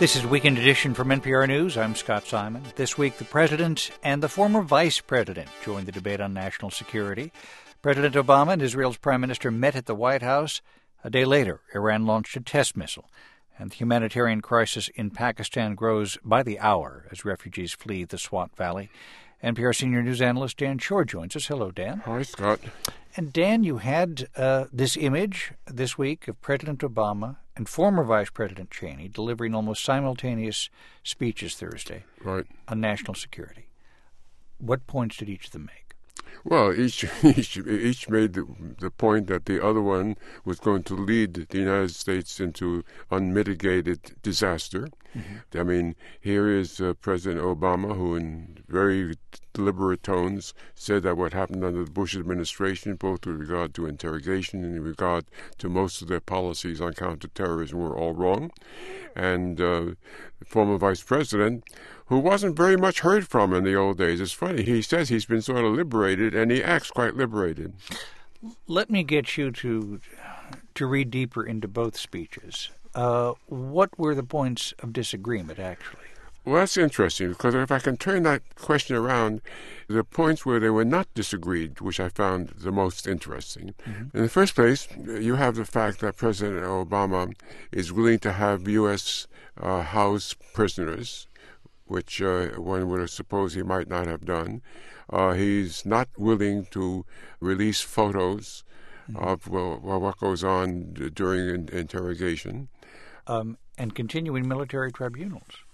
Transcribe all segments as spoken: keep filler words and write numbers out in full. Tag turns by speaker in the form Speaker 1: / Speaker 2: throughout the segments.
Speaker 1: This is Weekend Edition from N P R News. I'm Scott Simon. This week, the president and the former vice president joined the debate on national security. President Obama and Israel's prime minister met at the White House. A day later, Iran launched a test missile, and the humanitarian crisis in Pakistan grows by the hour as refugees flee the Swat Valley. N P R senior news analyst Dan Shore joins us. Hello, Dan.
Speaker 2: Hi, Scott.
Speaker 1: And Dan, you had uh, this image this week of President Obama and former Vice President Cheney delivering almost simultaneous speeches Thursday
Speaker 2: right.
Speaker 1: on national security. What points did each of them make?
Speaker 2: Well, each each each made the, the point that the other one was going to lead the United States into unmitigated disaster. Mm-hmm. I mean, here is uh, President Obama, who in very deliberate tones said that what happened under the Bush administration, both with regard to interrogation and in regard to most of their policies on counterterrorism, were all wrong. And uh, the former vice president, who wasn't very much heard from in the old days. It's funny. He says he's been sort of liberated, and he acts quite liberated.
Speaker 1: Let me get you to to read deeper into both speeches. Uh, what were the points of disagreement, actually?
Speaker 2: Well, that's interesting, because if I can turn that question around, the points where they were not disagreed, which I found the most interesting. Mm-hmm. In the first place, you have the fact that President Obama is willing to have U S uh, House prisoners, which uh, one would suppose he might not have done. Uh, he's not willing to release photos mm-hmm. of well, well, what goes on d- during in- interrogation.
Speaker 1: Um, and continuing military tribunals.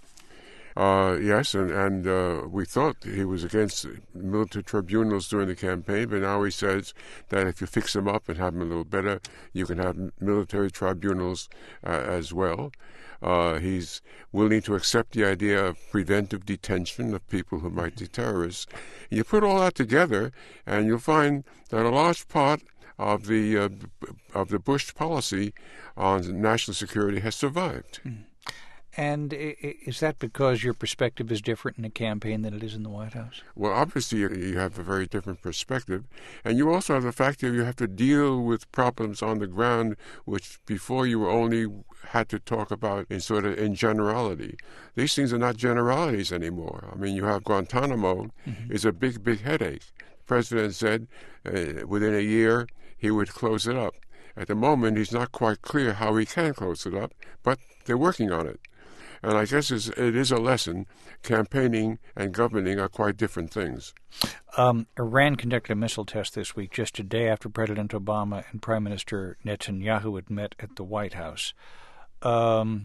Speaker 2: Uh, yes, and, and uh, we thought he was against military tribunals during the campaign, but now he says that if you fix them up and have them a little better, you can have military tribunals uh, as well. Uh, he's willing to accept the idea of preventive detention of people who might be terrorists. You put all that together, and you'll find that a large part of the uh, of the Bush policy on national security has survived.
Speaker 1: Mm. And is that because your perspective is different in a campaign than it is in the White House?
Speaker 2: Well, obviously you have a very different perspective. And you also have the fact that you have to deal with problems on the ground, which before you only had to talk about in sort of in generality. These things are not generalities anymore. I mean, you have Guantanamo mm-hmm. is a big, big headache. The president said uh, within a year he would close it up. At the moment, he's not quite clear how he can close it up, but they're working on it. And I guess it's, it is a lesson. Campaigning and governing are quite different things.
Speaker 1: Um, Iran conducted a missile test this week, just a day after President Obama and Prime Minister Netanyahu had met at the White House. Um,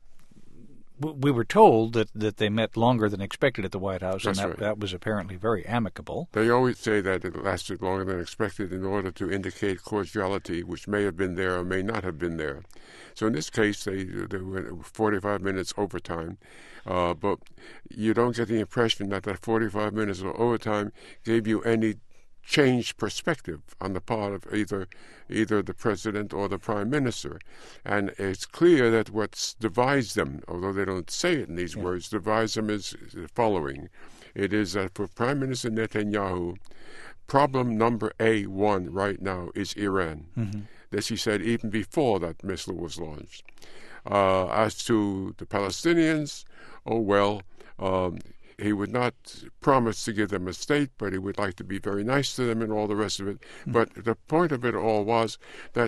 Speaker 1: we were told that, that they met longer than expected at the White House,
Speaker 2: That's
Speaker 1: and that,
Speaker 2: right.
Speaker 1: that was apparently very amicable.
Speaker 2: They always say that it lasted longer than expected in order to indicate cordiality, which may have been there or may not have been there. So in this case, they, they were forty-five minutes overtime, uh, but you don't get the impression that that forty-five minutes of overtime gave you any changed perspective on the part of either either the president or the prime minister. And it's clear that what divides them, although they don't say it in these yeah. words, divides them is the following. It is that for Prime Minister Netanyahu, problem number A one right now is Iran. Mm-hmm. This he said even before that missile was launched. Uh, as to the Palestinians, oh well, um, he would not promise to give them a state, but he would like to be very nice to them and all the rest of it. Mm-hmm. But the point of it all was that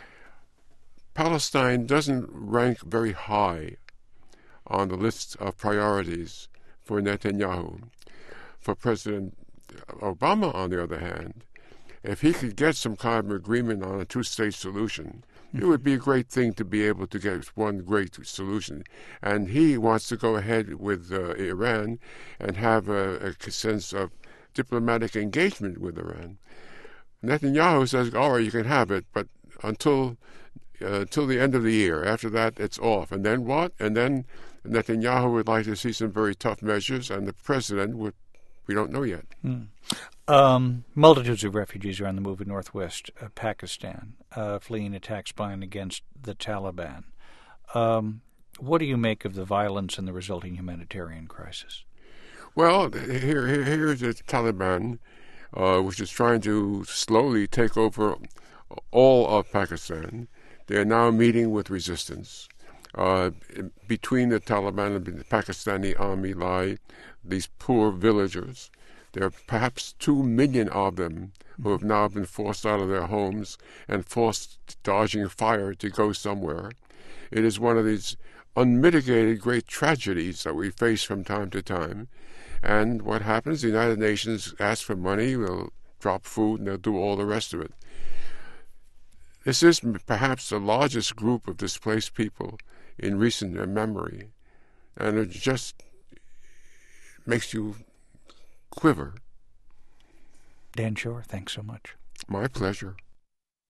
Speaker 2: Palestine doesn't rank very high on the list of priorities for Netanyahu. For President Obama, on the other hand, if he could get some kind of agreement on a two-state solution, it would be a great thing to be able to get one great solution. And he wants to go ahead with uh, Iran and have a, a sense of diplomatic engagement with Iran. Netanyahu says, all right, you can have it, but until uh, until the end of the year. After that, it's off. And then what? And then Netanyahu would like to see some very tough measures, and the president would, we don't know yet.
Speaker 1: Mm. Um, multitudes of refugees are on the move in northwest uh, Pakistan, uh, fleeing attacks by and against the Taliban. Um, what do you make of the violence and the resulting humanitarian crisis?
Speaker 2: Well, here, here here's the Taliban, uh, which is trying to slowly take over all of Pakistan. They are now meeting with resistance. Uh, between the Taliban and the Pakistani army lie these poor villagers. There are perhaps two million of them who have now been forced out of their homes and forced dodging fire to go somewhere. It is one of these unmitigated great tragedies that we face from time to time. And what happens? The United Nations asks for money, they'll drop food, and they'll do all the rest of it. This is perhaps the largest group of displaced people in recent memory, and it just makes you quiver.
Speaker 1: Dan Shor, thanks so much.
Speaker 2: My pleasure.